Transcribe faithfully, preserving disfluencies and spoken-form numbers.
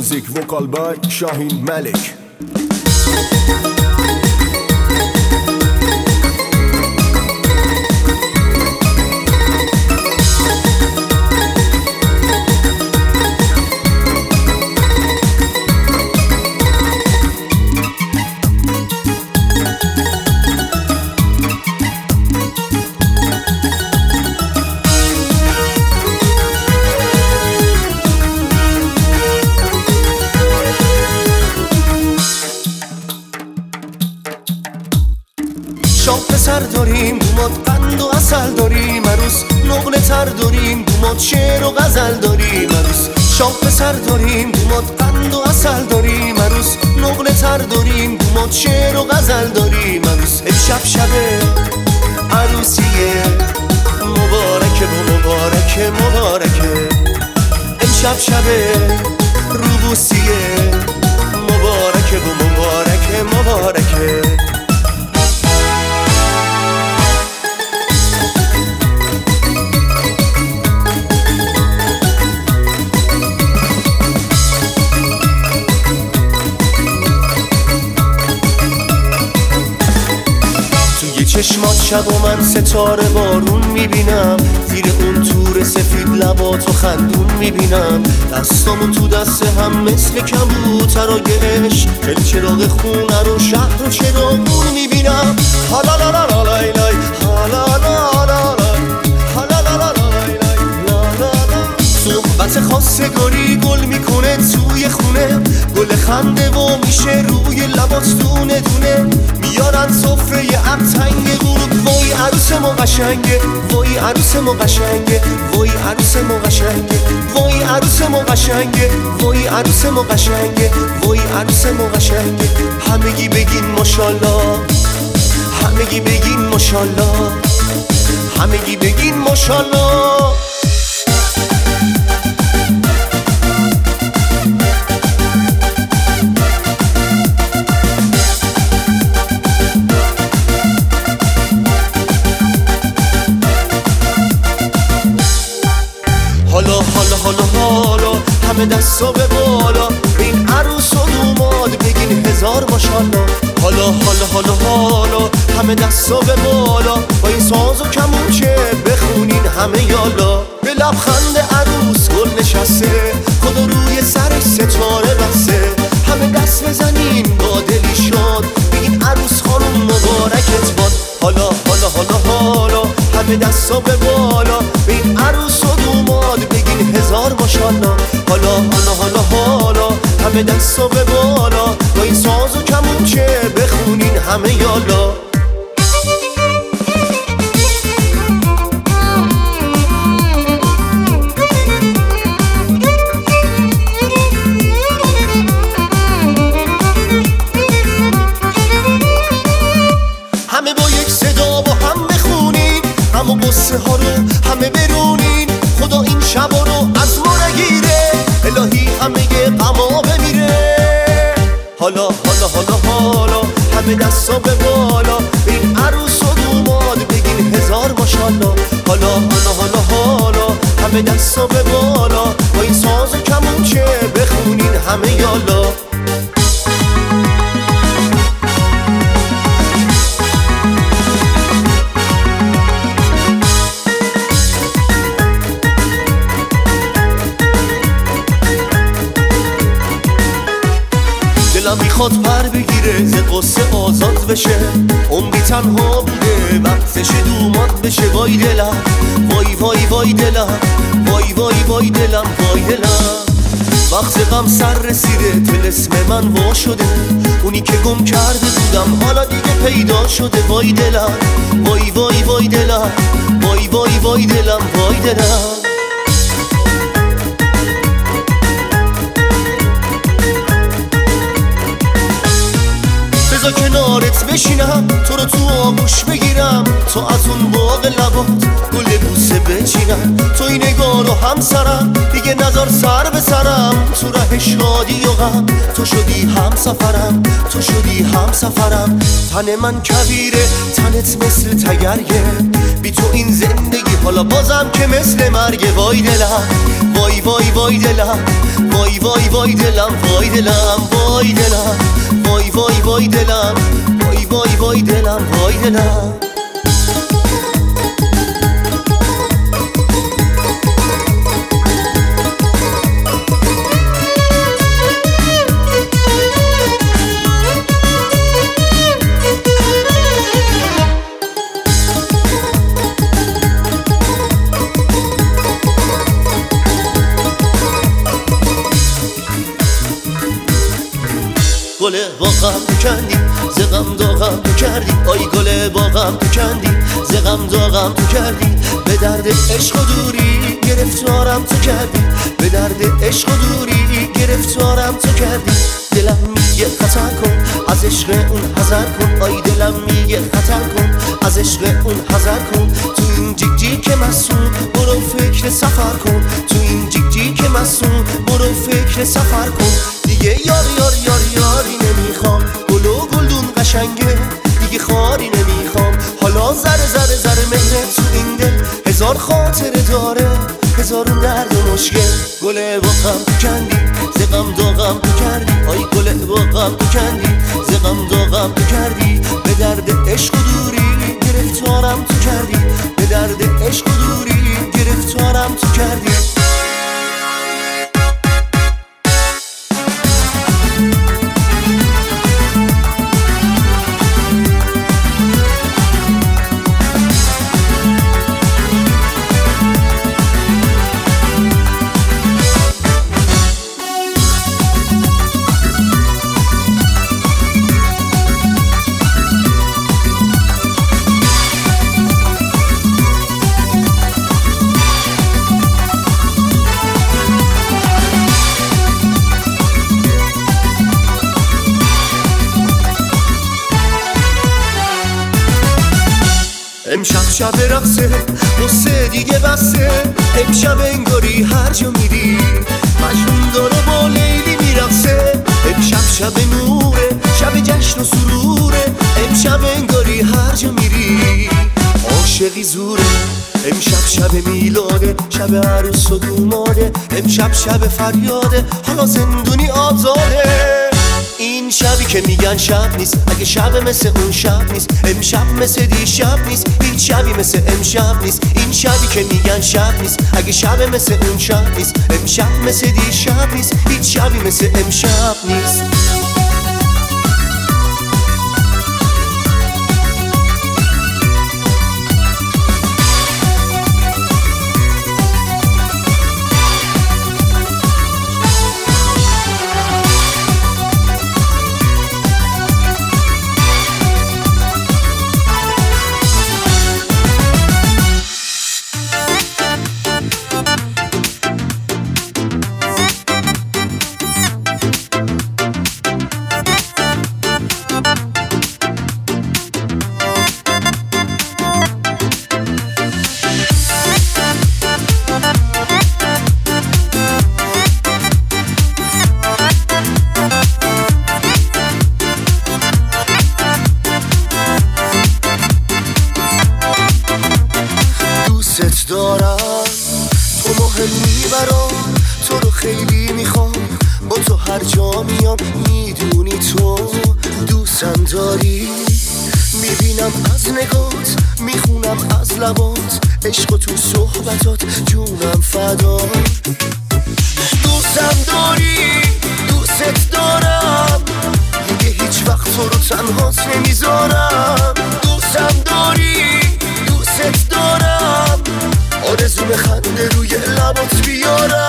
Music vocal by Shahin Malik. شام پسر داریم دومات قند و اصل داریم عروس، نقل تر داریم دومات شعر و غزل داریم عروس. شام پسر داریم دومات قند و اصل داریم عروس، نقل تر داریم دومات شعر و غزل داریم عروس. امشب شبه عروسیه مبارکه و مبارکه مبارکه، امشب شبه روبوسیه مبارکه و مبارکه مبارکه. چشمات شب و من ستاره بارون میبینم، زیر اون تور سفید لباتو خندون میبینم. دستامو تو دست هم مثل کبوتر و گش، چل چراغ خونه رو شهر و چراغون میبینم. حالا لا لا لا لای لای، حالا لا لا لای، حالا لا لا لای لای، لا لا لا. صحبت خواستگاری گل میکنه توی خونه، گل خنده و میشه روی لبات دونه دونه. میارن سفره ابتنگ غروب، وای عروس ما قشنگه، وای عروس ما قشنگه، وای عروس ما قشنگه، وای عروس ما قشنگه، وای عروس ما قشنگه، وای عروس ما قشنگه. همگی بگین ماشاءالله، همگی بگین ماشاءالله، همگی بگین ماشاءالله. حالا حالا حالا حالا همه دستا به بالا، به این عروس و دوماد بگین هزار ماشاءالله. حالا حالا حالا حالا همه دستا به بالا، با این ساز و کمونچه بخونین همه یالا. به لبخند عروس گل نشسته، خدا روی سرش ستاره بسته. همه دست بزنین با دلی شاد، بگین عروس خانم مبارکت باد. حالا حالا حالا حالا همه دستا به بالا، به این عروس و دوماد بگین هزار ماشاءالله. حالا حالا حالا حالا همه دستا به بالا، با این ساز و کمونچه بخونین همه یالا. همه با یک صدا با هم بخونین، همه قصه ها رو همه برونین. خدا این شبا رو از ما نگیره، الهی همه غما بمیره. حالا حالا حالا حالا همه دستا به بالا، به این عروس و دوماد بگین هزار ماشاءالله. حالا حالا حالا حالا همه دستا به بالا، با این ساز و کمونچه بخونین همه یالا. دلم میخواد پر بگیره، ز قصه آزاد بشه. عمری تنها بوده وقتش دوماد بشه. وای دلم، وای وای وای دلم، وای وای وای دلم، وای دلم. وقت غم سر رسیده، طلسم من وا شده. اونی که گم کرده بودم حالا دیگه پیدا شده. وای دلم، وای وای وای دلم، وای وای وای دلم، وای دلم. بذار کنارت بشینم، تو رو تو آغوش بگیرم، تو از اون باغ لبات گل بوسه بچینم. تو این نگاه رو همسرم، دیگه نذار سر به سرم. تو ره شادی و غم تو شدی هم سفرم، تو شدی هم سفرم. تن من کبیره، تنت مثل تگریه، بی تو این زندگی حالا بازم که مثل مرگ. وای دلم، وای وای وای دلم، وای وای وای دلم وای دلم وای دلم وای وای وای دلم وای وای وای دلم وای دلم گله باغم تو کندی زغم داغم تو کردی آی گله باغم تو کندی زغم داغم تو کردی به درد عشق و دوری گرفتارم تو کردی به درد عشق و دوری گرفتارم تو کردی دلم میگه خطر کن از عشق اون حذر کن آی دلم میگه خطر کن از عشق اون حذر کن تو این جیک جیک مسون برو فکر سفر کن تو این جیک جیک مسون برو فکر سفر کن دیگه یار یار یار یاری نمیخوام گل و گلدون قشنگه دیگه خاری نمیخوام حالا زره زره زره مهره تو این دل هزار خاطره داره هزارون درد و مشکل گله باغم تو کندی زغم داغم تو کردی آی گله باغم تو کندی زغم داغم تو کردی به درد عشق و دوری گرفتارم تو کردی به درد عشق و دوری گرفتارم تو کردی امشب شب رقصه قصه دیگه بسته امشب انگاری هر جا میری مجنون داره با لیلی میرقصه امشب شب نوره شب جشن و سروره امشب انگاری هر جا میری عاشقی زوره امشب شب میلاده شب عروس و دوماده امشب شب فریاده حالا زندونی آزاده این شبی که میگن شب نیست اگه شب مثل اون شب نیست امشب مثل دیشب نیست هیچ شبی مثل امشب نیست این شبی که میگن شب نیست اگه شب مثل اون شب نیست امشب مثل دیشب نیست هیچ شبی مثل امشب نیست دارم تو مهمی برام تو رو خیلی میخوام با تو هر جا میام میدونی تو دوستم داری میبینم از نگات میخونم از لبات عشق تو صحبتات جونم فدا دوستم داری دوست دارم دیگه هیچ وقت تو رو تنهات نمیذارم دوستم داری دوست دارم آرزوم خنده روی لبات بیارم